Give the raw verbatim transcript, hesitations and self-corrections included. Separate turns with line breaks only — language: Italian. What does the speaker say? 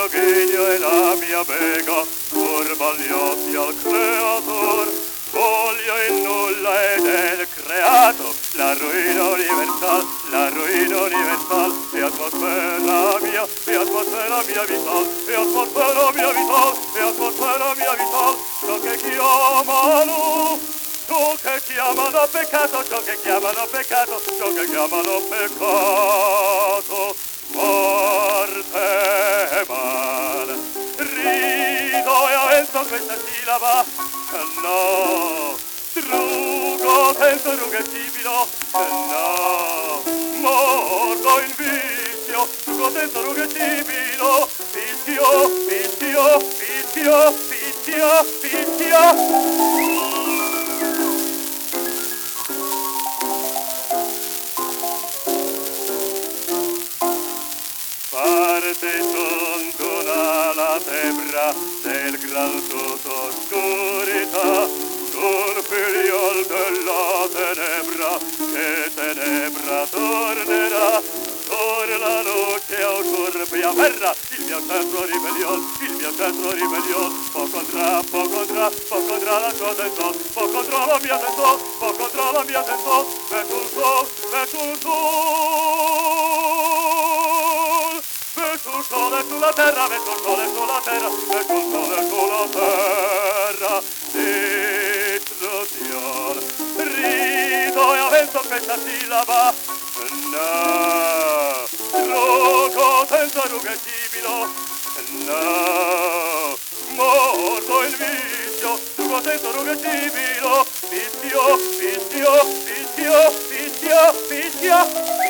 ghigno e la mia bega, turba gli occhi al creator. Voglio in nulla ed è creato la ruina universal, la ruina universal. E atmosfera mia, e atmosfera mia vital, e atmosfera mia vital, e atmosfera mia vital. Ciò che chiamano, ciò che chiamano peccato, ciò che chiamano peccato, ciò che chiamano peccato, morte e mal. Rido e avenzo questa sillaba, no, strugo senza rughe tibilo, no, morto in vizio, strugo senza rughe tibilo, vizio, vizio, vizio, vizio, vizio. Parte tontona la tebra del gran tutto oscurità, un figliol della tenebra, che tenebra tornerà, torna la luce a usurbia verra, il mio centro ribellion, il mio centro ribellion, po' contra, po' contra, po' contra la sua tensor, po' contra la mia tensor, po' contra la mia tensor, verso il sol, verso il sol, verso il sole sulla terra, verso il sole sulla terra, verso il sole sulla terra, istruzione, rido e avenzo questa sillaba, no, truco senza rughe tibilo, no, morto il vizio, truco senza rughe tibilo, vizio, vizio, vizio, vizio, vizio.